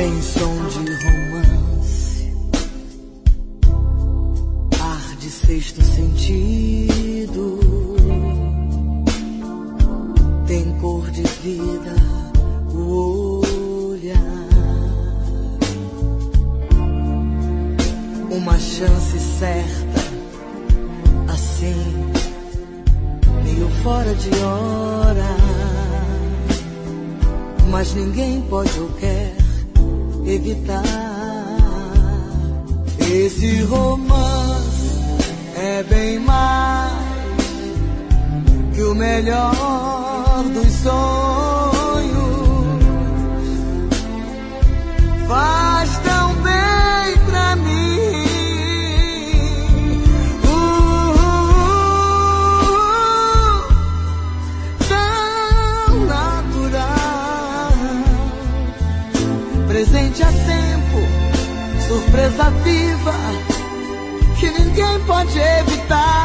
Tem som de romance, ar de sexto sentido, tem cor de vida o olhar, uma chance certa, assim, meio fora de hora, mas ninguém pode ou quer evitar. Esse romance é bem mais que o melhor dos sonhos. Faz tão bem pra mim, tão natural. Presente a tempo, surpresa viva que ninguém pode evitar.